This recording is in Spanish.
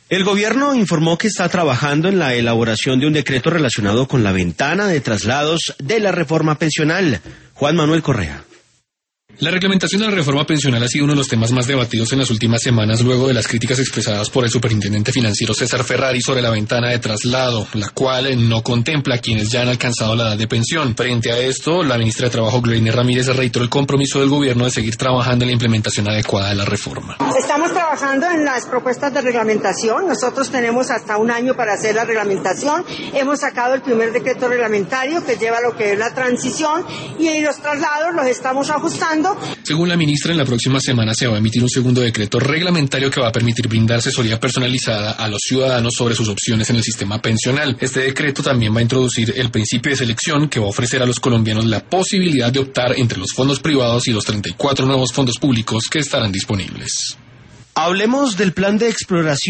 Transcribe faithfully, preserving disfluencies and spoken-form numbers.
El gobierno informó que está trabajando en la elaboración de un decreto relacionado con la ventana de traslados de la reforma pensional. Juan Manuel Correa. La reglamentación de la reforma pensional ha sido uno de los temas más debatidos en las últimas semanas luego de las críticas expresadas por el superintendente financiero César Ferrari sobre la ventana de traslado, la cual no contempla a quienes ya han alcanzado la edad de pensión. Frente a esto, la ministra de Trabajo, Gloria Inés Ramírez, reiteró el compromiso del gobierno de seguir trabajando en la implementación adecuada de la reforma. Estamos trabajando en las propuestas de reglamentación. Nosotros tenemos hasta un año para hacer la reglamentación. Hemos sacado el primer decreto reglamentario que lleva lo que es la transición y los traslados los estamos ajustando. Según la ministra, en la próxima semana se va a emitir un segundo decreto reglamentario que va a permitir brindar asesoría personalizada a los ciudadanos sobre sus opciones en el sistema pensional. Este decreto también va a introducir el principio de selección que va a ofrecer a los colombianos la posibilidad de optar entre los fondos privados y los treinta y cuatro nuevos fondos públicos que estarán disponibles. Hablemos del plan de exploración